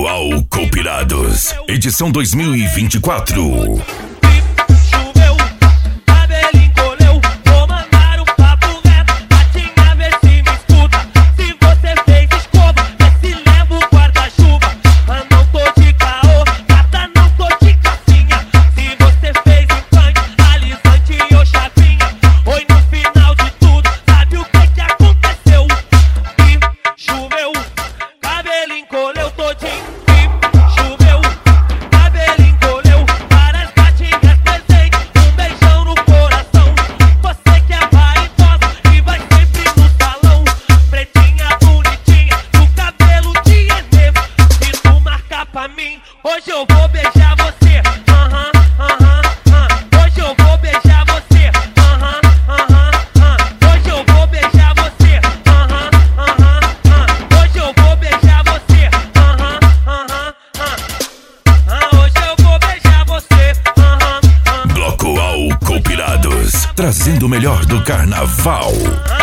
Bloco Álcool Pirados, edição 2024. Hoje eu vou beijar você, hoje eu vou beijar você, hoje eu vou beijar você, hoje eu vou beijar você, hoje eu vou beijar você. Bloco Álcool Pirados, trazendo o melhor do carnaval.